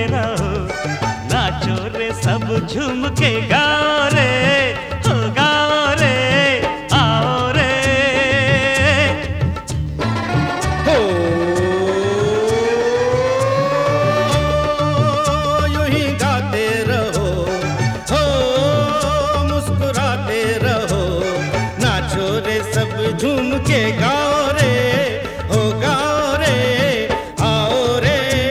रहो, नाचो रे सब झूम के गाओ रे, हो गाओ रे, आओ रे। हो यूं ही गाते रहो, हो मुस्कुराते रहो, नाचो रे सब झूम के गाओ रे, हो गाओ रे, आओ रे।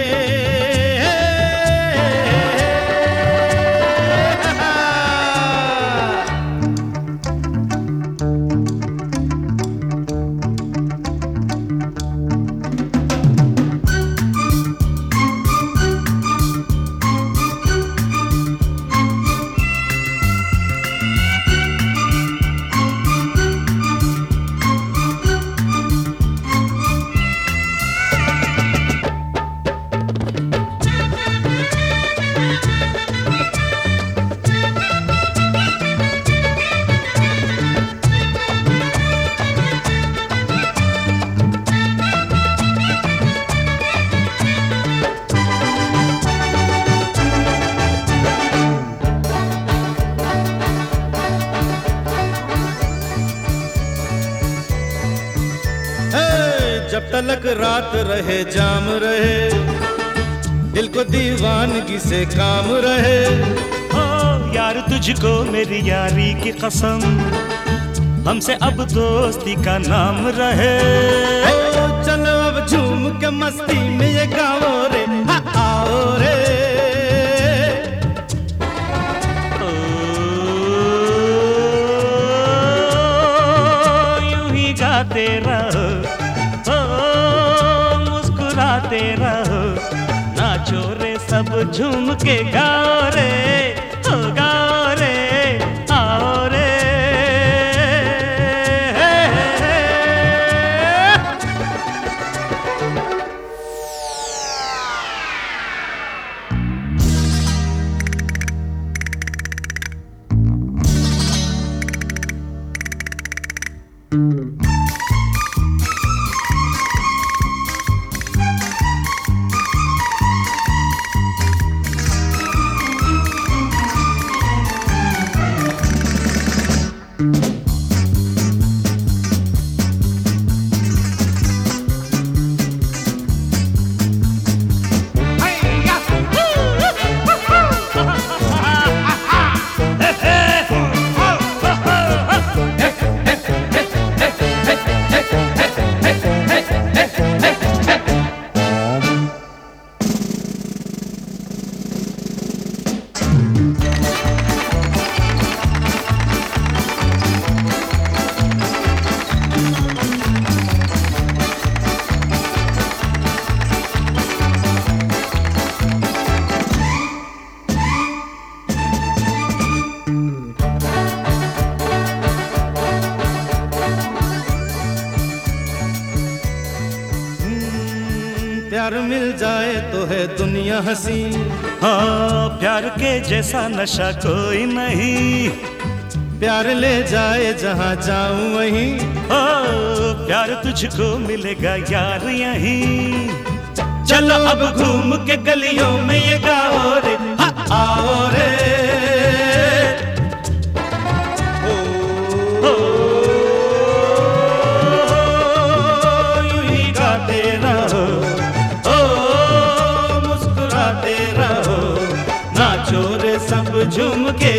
जब तलक रात रहे जाम रहे, दिल को दीवानगी से काम रहे। हो यार तुझको मेरी यारी की कसम, हमसे अब दोस्ती का नाम रहे। ओ चलो अब झूम के मस्ती में ये गाओ रे, हाँ आओ रे। ओ यूं ही गाते रहो, मुस्कुराते रहो, नाचो रे सब झूम के गाओ रे, हो गाओ रे, आओ रे। प्यार मिल जाए तो है दुनिया हंसी, हाँ प्यार के जैसा नशा कोई नहीं। प्यार ले जाए जहाँ जाऊं वहीं, ओ प्यार तुझको मिलेगा यार यहीं। चलो अब घूम के गलियों में ये गाओ रे, हाँ आओ रे। यूं ही गाते रहो, ओ मुस्कुराते रहो, नाचो रे सब झूम के